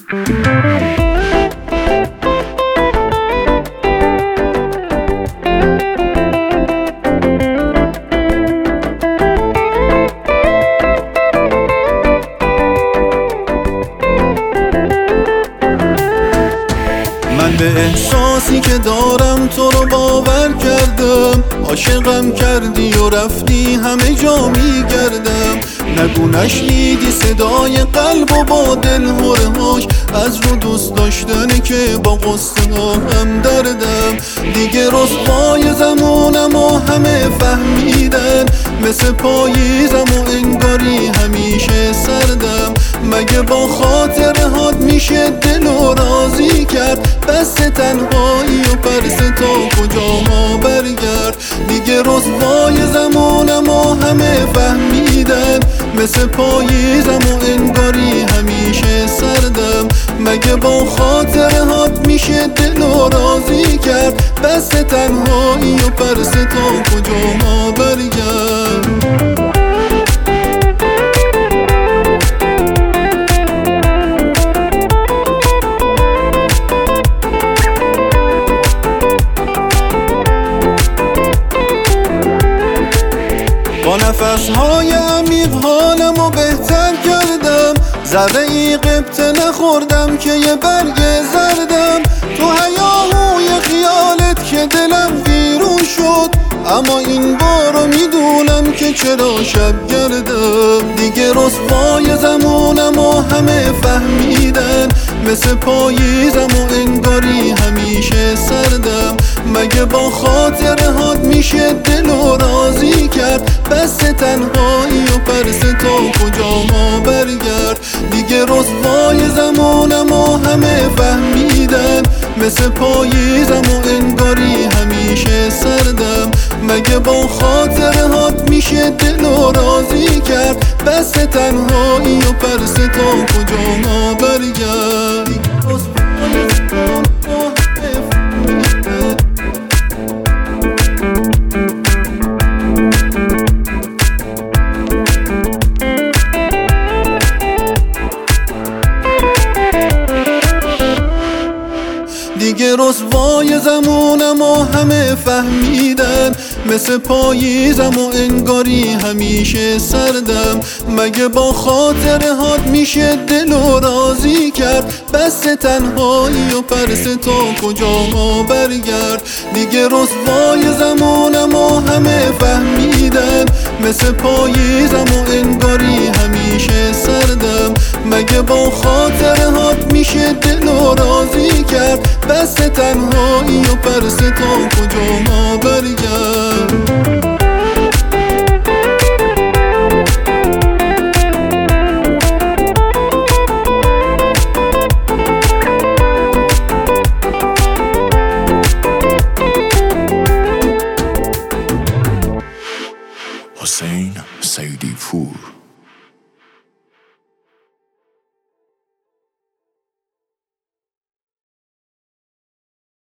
من به احساسی که دارم تو رو باور کردم، عاشقم کردی و رفتی همه جا میگردم. نگو نشنیدی صدای قلب و با دل هرهاش، از رو دوست داشتن که با قصه هم دردم. دیگه رسوای زمانم و همه فهمیدن، مثل پاییزم و انگاری همیشه سردم. مگه با خاطرهات میشه دل و راضی کرد؟ بس تنهایی و پرس تا کجا ما برگرد. دیگه رسوای زمانم و همه فهمیدن، مثل پاییزم و انگاری همیشه سردم. مگه با خاطرهات میشه دل و راضی کرد؟ بس تنهایی و پرس تا کجا ما برگرد. با نفسهای عمیق حالمو بهتر کردم، ذره ای قبطه نخوردم که یه برگ زردم. تو هیاهوی خیالت که دلم ویرون شد، اما این بارو میدونم که چرا شب گردم. دیگه رسوای زمانم و همه فهمیدن، مثل پاییزم و انگاری همیشه سردم. مگه با خاطرهات میشه دل و راضی کرد؟ بس تنهایی و پرس تا کجا ما برگرد. دیگه رسوای زمانم و همه فهمیدن، مثل پاییزم و انگاری همیشه سردم. مگه با خاطرهات میشه دل و راضی کرد؟ بس تنهایی و پرس تا کجا ما برگرد. دیگه رسوای زمانم و همه فهمیدن، مثل پاییزم و انگاری همیشه سردم. مگه با خاطرهات میشه دل و راضی کرد؟ بس تنهایی و پرس تا کجا ما برگرد. دیگه رسوای زمانم و همه فهمیدن، مثل پاییزم و انگاری همیشه سردم. مگه با خاطرهات میشه دل و راضی کرد؟ بس تنهایی و پرس تا کجا ما برگرد. حسین سیدی پور.